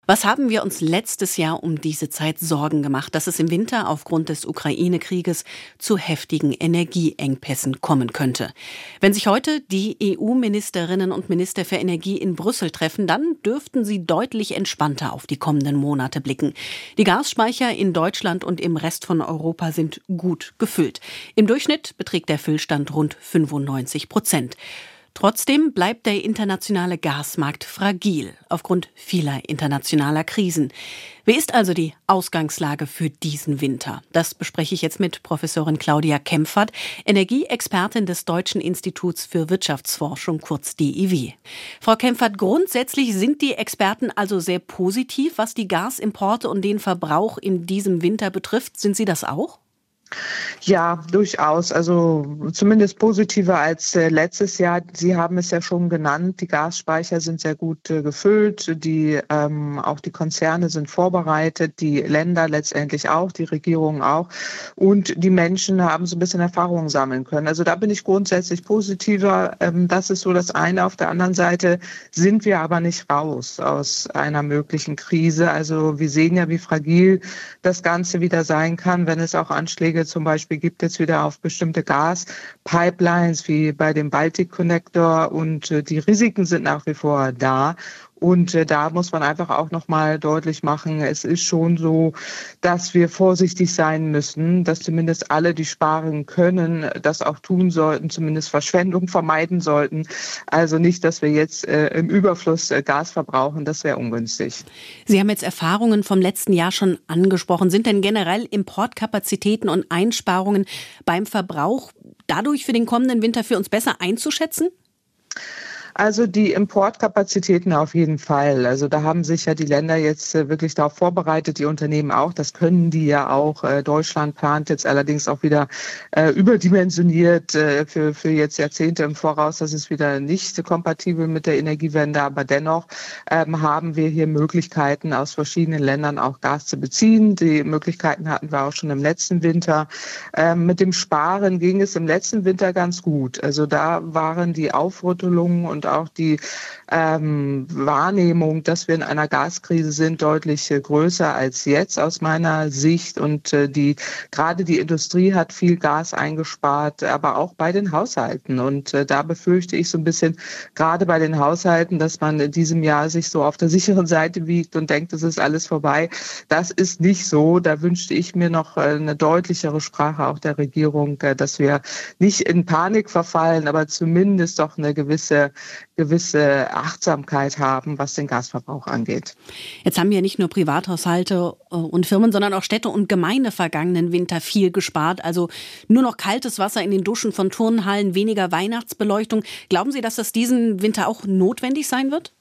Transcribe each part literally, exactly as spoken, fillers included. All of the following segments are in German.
Was haben wir uns letztes Jahr um diese Zeit Sorgen gemacht, dass es im Winter aufgrund des Ukraine-Krieges zu heftigen Energieengpässen kommen könnte? Wenn sich heute die E U-Ministerinnen und Minister für Energie in Brüssel treffen, dann dürften sie deutlich entspannter auf die kommenden Monate blicken. Die Gasspeicher in Deutschland und im Rest von Europa sind gut gefüllt. Im Durchschnitt beträgt der Füllstand rund fünfundneunzig Prozent. Trotzdem bleibt der internationale Gasmarkt fragil aufgrund vieler internationaler Krisen. Wie ist also die Ausgangslage für diesen Winter? Das bespreche ich jetzt mit Professorin Claudia Kempfert, Energieexpertin des Deutschen Instituts für Wirtschaftsforschung, kurz D I W. Frau Kempfert, grundsätzlich sind die Experten also sehr positiv, was die Gasimporte und den Verbrauch in diesem Winter betrifft. Sind Sie das auch? Ja, durchaus. Also zumindest positiver als äh, letztes Jahr. Sie haben es ja schon genannt, die Gasspeicher sind sehr gut äh, gefüllt. Die, ähm, auch die Konzerne sind vorbereitet, die Länder letztendlich auch, die Regierungen auch. Und die Menschen haben so ein bisschen Erfahrung sammeln können. Also da bin ich grundsätzlich positiver. Ähm, das ist so das eine. Auf der anderen Seite sind wir aber nicht raus aus einer möglichen Krise. Also wir sehen ja, wie fragil das Ganze wieder sein kann, wenn es auch Anschläge zum Beispiel gibt jetzt wieder auf bestimmte Gaspipelines wie bei dem Baltic Connector und äh, die Risiken sind nach wie vor da. Und äh, da muss man einfach auch nochmal deutlich machen, es ist schon so, dass wir vorsichtig sein müssen, dass zumindest alle, die sparen können, das auch tun sollten, zumindest Verschwendung vermeiden sollten. Also nicht, dass wir jetzt äh, im Überfluss äh, Gas verbrauchen, das wäre ungünstig. Sie haben jetzt Erfahrungen vom letzten Jahr schon angesprochen. Sind denn generell Importkapazitäten und Einsparungen beim Verbrauch dadurch für den kommenden Winter für uns besser einzuschätzen? Also die Importkapazitäten auf jeden Fall. Also da haben sich ja die Länder jetzt wirklich darauf vorbereitet, die Unternehmen auch. Das können die ja auch. Deutschland plant jetzt allerdings auch wieder äh, überdimensioniert äh, für, für jetzt Jahrzehnte im Voraus. Das ist wieder nicht kompatibel mit der Energiewende. Aber dennoch ähm, haben wir hier Möglichkeiten, aus verschiedenen Ländern auch Gas zu beziehen. Die Möglichkeiten hatten wir auch schon im letzten Winter. Ähm, mit dem Sparen ging es im letzten Winter ganz gut. Also da waren die Aufrüttelungen und auch die ähm, Wahrnehmung, dass wir in einer Gaskrise sind, deutlich äh, größer als jetzt aus meiner Sicht. Und äh, die gerade die Industrie hat viel Gas eingespart, aber auch bei den Haushalten. Und äh, da befürchte ich so ein bisschen, gerade bei den Haushalten, dass man in diesem Jahr sich so auf der sicheren Seite wiegt und denkt, es ist alles vorbei. Das ist nicht so. Da wünschte ich mir noch äh, eine deutlichere Sprache auch der Regierung, äh, dass wir nicht in Panik verfallen, aber zumindest doch eine gewisse gewisse Achtsamkeit haben, was den Gasverbrauch angeht. Jetzt haben ja nicht nur Privathaushalte und Firmen, sondern auch Städte und Gemeinden vergangenen Winter viel gespart. Also nur noch kaltes Wasser in den Duschen von Turnhallen, weniger Weihnachtsbeleuchtung. Glauben Sie, dass das diesen Winter auch notwendig sein wird?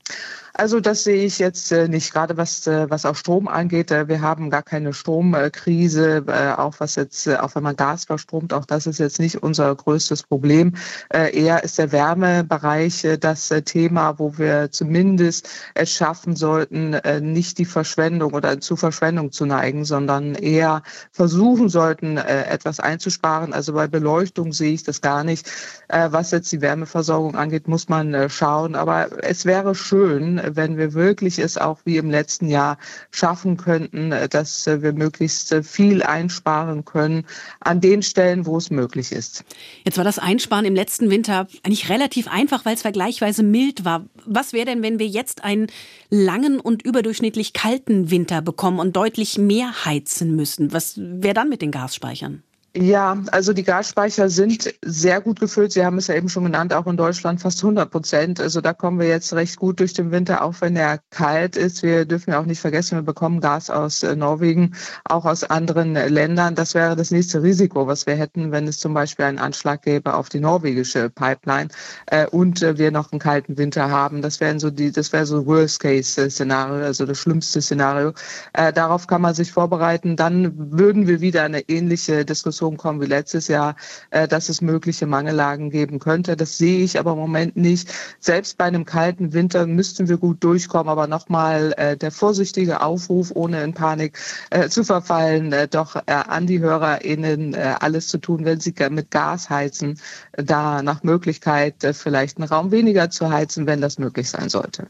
Also das sehe ich jetzt äh, nicht, gerade was äh, was auch Strom angeht. Äh, wir haben gar keine Stromkrise, äh, auch was jetzt, äh, auch wenn man Gas verstromt, auch das ist jetzt nicht unser größtes Problem. Äh, eher ist der Wärmebereich äh, das äh, Thema, wo wir zumindest es schaffen sollten, äh, nicht die Verschwendung oder zu Verschwendung zu neigen, sondern eher versuchen sollten, äh, etwas einzusparen. Also bei Beleuchtung sehe ich das gar nicht. Äh, was jetzt die Wärmeversorgung angeht, muss man äh, schauen. Aber es wäre schön, wenn wir wirklich es auch wie im letzten Jahr schaffen könnten, dass wir möglichst viel einsparen können an den Stellen, wo es möglich ist. Jetzt war das Einsparen im letzten Winter eigentlich relativ einfach, weil es vergleichsweise mild war. Was wäre denn, wenn wir jetzt einen langen und überdurchschnittlich kalten Winter bekommen und deutlich mehr heizen müssen? Was wäre dann mit den Gasspeichern? Ja, also die Gasspeicher sind sehr gut gefüllt. Sie haben es ja eben schon genannt, auch in Deutschland fast hundert Prozent. Also da kommen wir jetzt recht gut durch den Winter, auch wenn er kalt ist. Wir dürfen ja auch nicht vergessen, wir bekommen Gas aus äh, Norwegen, auch aus anderen äh, Ländern. Das wäre das nächste Risiko, was wir hätten, wenn es zum Beispiel einen Anschlag gäbe auf die norwegische Pipeline äh, und äh, wir noch einen kalten Winter haben. Das wären so die, das wäre so Worst-Case-Szenario, also das schlimmste Szenario. Äh, darauf kann man sich vorbereiten. Dann würden wir wieder eine ähnliche Diskussion kommen wie letztes Jahr, äh, dass es mögliche Mangellagen geben könnte. Das sehe ich aber im Moment nicht. Selbst bei einem kalten Winter müssten wir gut durchkommen, aber nochmal äh, der vorsichtige Aufruf, ohne in Panik äh, zu verfallen, äh, doch äh, an die HörerInnen äh, alles zu tun, wenn sie mit Gas heizen, äh, da nach Möglichkeit äh, vielleicht einen Raum weniger zu heizen, wenn das möglich sein sollte.